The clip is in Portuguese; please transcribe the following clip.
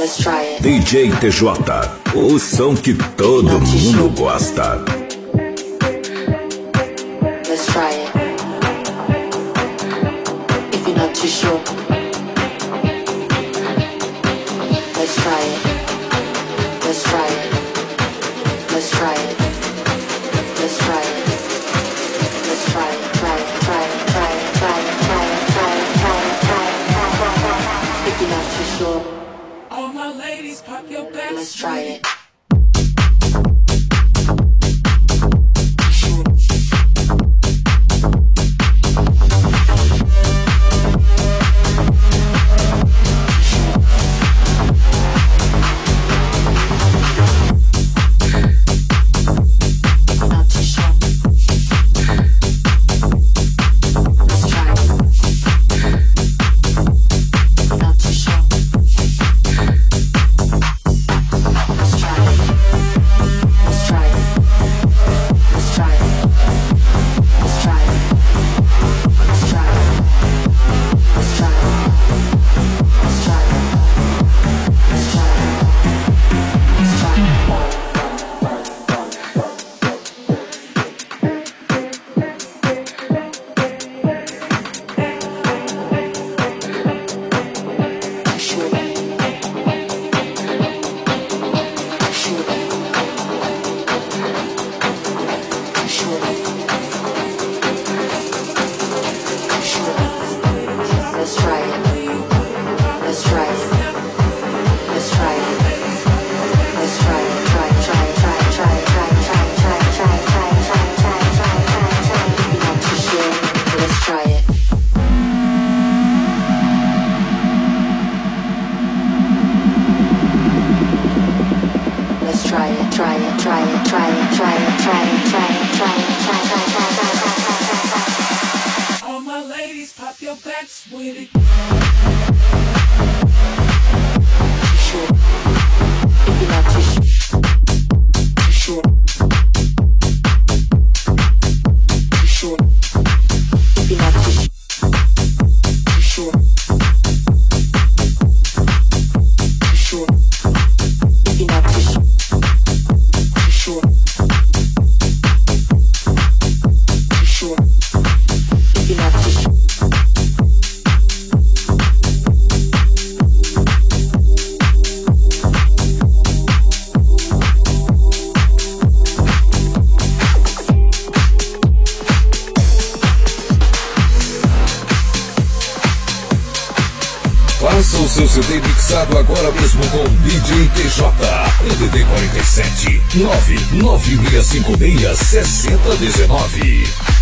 DJ TJ, o som que todo mundo gosta. Let's try it. If you're not too sure, let's try it. Let's try it. Let's try it. Let's try it. Let's try it. Try it. Try it. Try it. Try it. Try it. Try it. Try it. Try it. If you're not too sure, all my ladies, pop your backs. let's try it. Faça o seu CD mixado agora mesmo com DJ TJ. DDD 47 99656 6019.